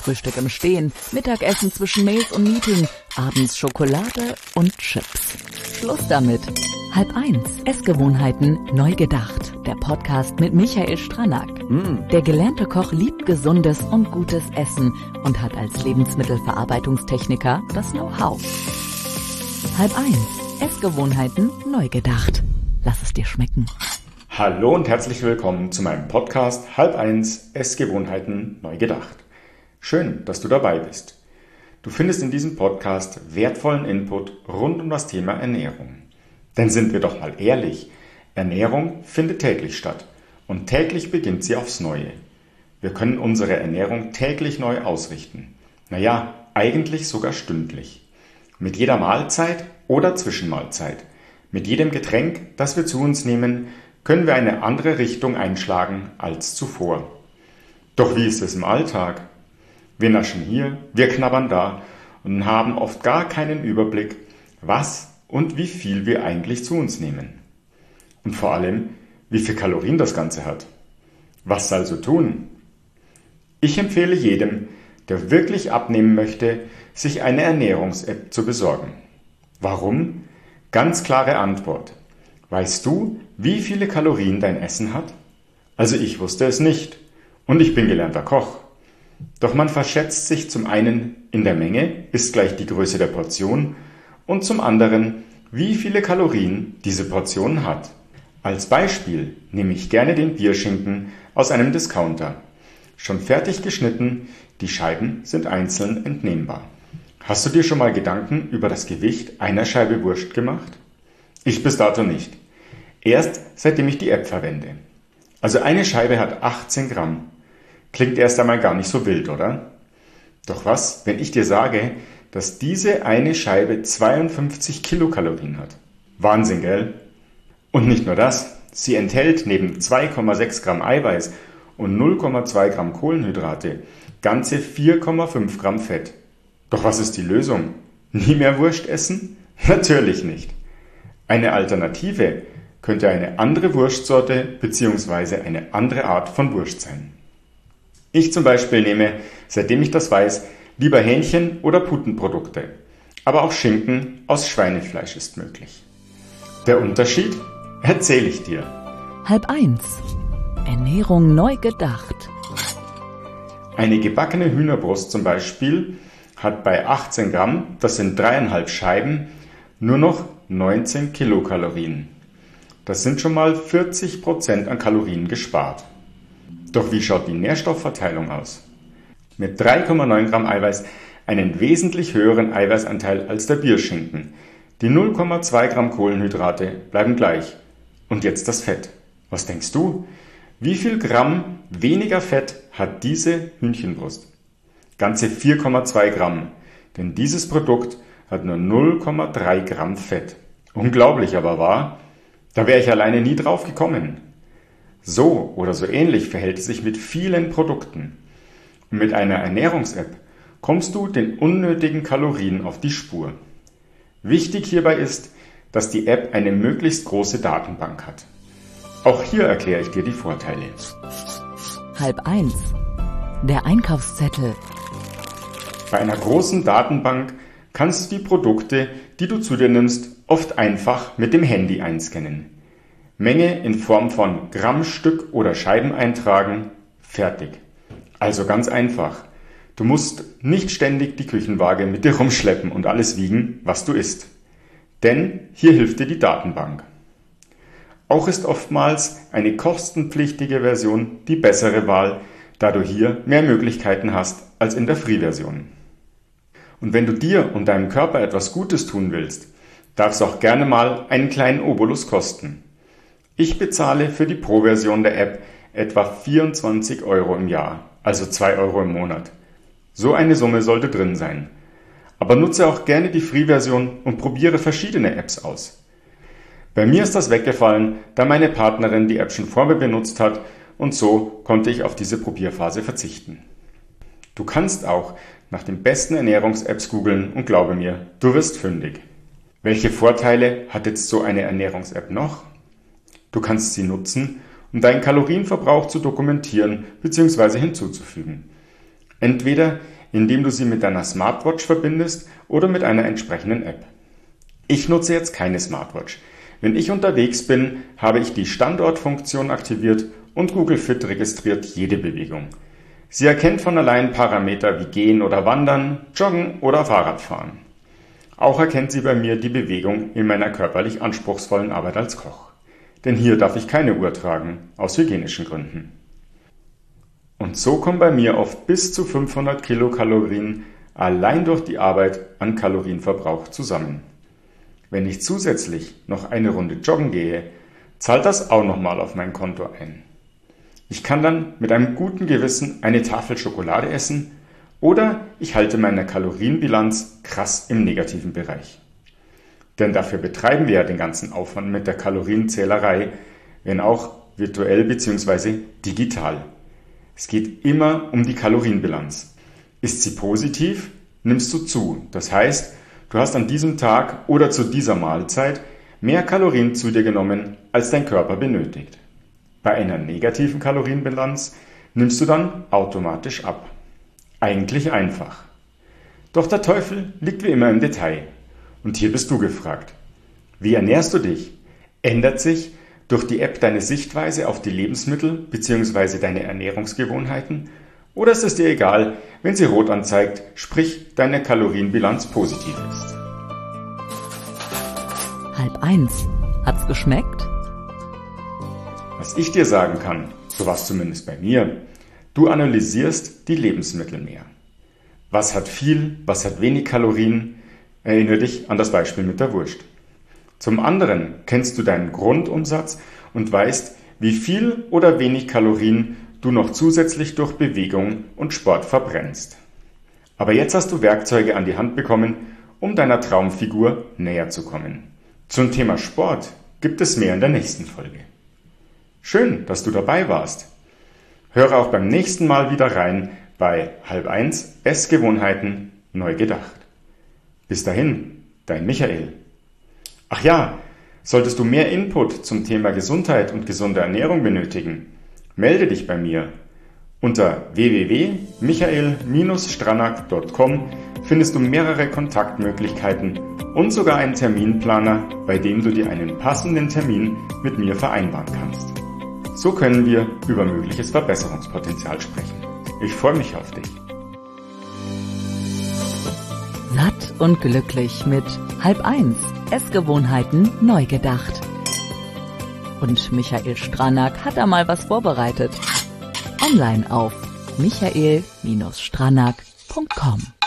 Frühstück im Stehen, Mittagessen zwischen Mails und Meeting, abends Schokolade und Chips. Schluss damit. 12:30. Essgewohnheiten neu gedacht. Der Podcast mit Michael Stranack. Der gelernte Koch liebt gesundes und gutes Essen und hat als Lebensmittelverarbeitungstechniker das Know-how. 12:30. Essgewohnheiten neu gedacht. Lass es dir schmecken. Hallo und herzlich willkommen zu meinem Podcast 12:30. Essgewohnheiten neu gedacht. Schön, dass du dabei bist. Du findest in diesem Podcast wertvollen Input rund um das Thema Ernährung. Denn sind wir doch mal ehrlich, Ernährung findet täglich statt und täglich beginnt sie aufs Neue. Wir können unsere Ernährung täglich neu ausrichten. Naja, eigentlich sogar stündlich. Mit jeder Mahlzeit oder Zwischenmahlzeit, mit jedem Getränk, das wir zu uns nehmen, können wir eine andere Richtung einschlagen als zuvor. Doch wie ist es im Alltag? Wir naschen hier, wir knabbern da und haben oft gar keinen Überblick, was und wie viel wir eigentlich zu uns nehmen. Und vor allem, wie viel Kalorien das Ganze hat. Was also tun? Ich empfehle jedem, der wirklich abnehmen möchte, sich eine Ernährungs-App zu besorgen. Warum? Ganz klare Antwort. Weißt du, wie viele Kalorien dein Essen hat? Also ich wusste es nicht. Und ich bin gelernter Koch. Doch man verschätzt sich zum einen in der Menge, ist gleich die Größe der Portion, und zum anderen, wie viele Kalorien diese Portion hat. Als Beispiel nehme ich gerne den Bierschinken aus einem Discounter. Schon fertig geschnitten, die Scheiben sind einzeln entnehmbar. Hast du dir schon mal Gedanken über das Gewicht einer Scheibe Wurst gemacht? Ich bis dato nicht. Erst seitdem ich die App verwende. Also eine Scheibe hat 18 Gramm. Klingt erst einmal gar nicht so wild, oder? Doch was, wenn ich dir sage, dass diese eine Scheibe 52 Kilokalorien hat? Wahnsinn, gell? Und nicht nur das, sie enthält neben 2,6 Gramm Eiweiß und 0,2 Gramm Kohlenhydrate ganze 4,5 Gramm Fett. Doch was ist die Lösung? Nie mehr Wurst essen? Natürlich nicht. Eine Alternative könnte eine andere Wurstsorte bzw. eine andere Art von Wurst sein. Ich zum Beispiel nehme, seitdem ich das weiß, lieber Hähnchen- oder Putenprodukte. Aber auch Schinken aus Schweinefleisch ist möglich. Der Unterschied? Erzähle ich dir. 12:30. Ernährung neu gedacht. Eine gebackene Hühnerbrust zum Beispiel hat bei 18 Gramm, das sind 3,5 Scheiben, nur noch 19 Kilokalorien. Das sind schon mal 40% an Kalorien gespart. Doch wie schaut die Nährstoffverteilung aus? Mit 3,9 Gramm Eiweiß einen wesentlich höheren Eiweißanteil als der Bierschinken. Die 0,2 Gramm Kohlenhydrate bleiben gleich. Und jetzt das Fett. Was denkst du? Wie viel Gramm weniger Fett hat diese Hühnchenbrust? Ganze 4,2 Gramm. Denn dieses Produkt hat nur 0,3 Gramm Fett. Unglaublich aber wahr? Da wäre ich alleine nie drauf gekommen. So oder so ähnlich verhält es sich mit vielen Produkten. Und mit einer Ernährungs-App kommst du den unnötigen Kalorien auf die Spur. Wichtig hierbei ist, dass die App eine möglichst große Datenbank hat. Auch hier erkläre ich dir die Vorteile. 12:30. Der Einkaufszettel. Bei einer großen Datenbank kannst du die Produkte, die du zu dir nimmst, oft einfach mit dem Handy einscannen. Menge in Form von Grammstück oder Scheiben eintragen, fertig. Also ganz einfach. Du musst nicht ständig die Küchenwaage mit dir rumschleppen und alles wiegen, was du isst. Denn hier hilft dir die Datenbank. Auch ist oftmals eine kostenpflichtige Version die bessere Wahl, da du hier mehr Möglichkeiten hast als in der Free-Version. Und wenn du dir und deinem Körper etwas Gutes tun willst, darf es auch gerne mal einen kleinen Obolus kosten. Ich bezahle für die Pro-Version der App etwa 24 Euro im Jahr, also 2 Euro im Monat. So eine Summe sollte drin sein. Aber nutze auch gerne die Free-Version und probiere verschiedene Apps aus. Bei mir ist das weggefallen, da meine Partnerin die App schon vor mir benutzt hat und so konnte ich auf diese Probierphase verzichten. Du kannst auch nach den besten Ernährungs-Apps googeln und glaube mir, du wirst fündig. Welche Vorteile hat jetzt so eine Ernährungs-App noch? Du kannst sie nutzen, um deinen Kalorienverbrauch zu dokumentieren bzw. hinzuzufügen. Entweder indem du sie mit deiner Smartwatch verbindest oder mit einer entsprechenden App. Ich nutze jetzt keine Smartwatch. Wenn ich unterwegs bin, habe ich die Standortfunktion aktiviert und Google Fit registriert jede Bewegung. Sie erkennt von allein Parameter wie Gehen oder Wandern, Joggen oder Fahrradfahren. Auch erkennt sie bei mir die Bewegung in meiner körperlich anspruchsvollen Arbeit als Koch. Denn hier darf ich keine Uhr tragen, aus hygienischen Gründen. Und so kommen bei mir oft bis zu 500 Kilokalorien allein durch die Arbeit an Kalorienverbrauch zusammen. Wenn ich zusätzlich noch eine Runde joggen gehe, zahlt das auch nochmal auf mein Konto ein. Ich kann dann mit einem guten Gewissen eine Tafel Schokolade essen oder ich halte meine Kalorienbilanz krass im negativen Bereich. Denn dafür betreiben wir ja den ganzen Aufwand mit der Kalorienzählerei, wenn auch virtuell bzw. digital. Es geht immer um die Kalorienbilanz. Ist sie positiv, nimmst du zu. Das heißt, du hast an diesem Tag oder zu dieser Mahlzeit mehr Kalorien zu dir genommen, als dein Körper benötigt. Bei einer negativen Kalorienbilanz nimmst du dann automatisch ab. Eigentlich einfach. Doch der Teufel liegt wie immer im Detail. Und hier bist du gefragt. Wie ernährst du dich? Ändert sich durch die App deine Sichtweise auf die Lebensmittel bzw. deine Ernährungsgewohnheiten? Oder ist es dir egal, wenn sie rot anzeigt, sprich deine Kalorienbilanz positiv ist? 12:30. Hat's geschmeckt? Was ich dir sagen kann, so war es zumindest bei mir, du analysierst die Lebensmittel mehr. Was hat viel, was hat wenig Kalorien? Erinnere dich an das Beispiel mit der Wurst. Zum anderen kennst du deinen Grundumsatz und weißt, wie viel oder wenig Kalorien du noch zusätzlich durch Bewegung und Sport verbrennst. Aber jetzt hast du Werkzeuge an die Hand bekommen, um deiner Traumfigur näher zu kommen. Zum Thema Sport gibt es mehr in der nächsten Folge. Schön, dass du dabei warst. Höre auch beim nächsten Mal wieder rein bei 12:30 Essgewohnheiten neu gedacht. Bis dahin, dein Michael. Ach ja, solltest du mehr Input zum Thema Gesundheit und gesunde Ernährung benötigen, melde dich bei mir. Unter www.michael-stranak.com findest du mehrere Kontaktmöglichkeiten und sogar einen Terminplaner, bei dem du dir einen passenden Termin mit mir vereinbaren kannst. So können wir über mögliches Verbesserungspotenzial sprechen. Ich freue mich auf dich. Satt und glücklich mit 12:30 Essgewohnheiten neu gedacht. Und Michael Stranak hat da mal was vorbereitet. Online auf michael-stranak.com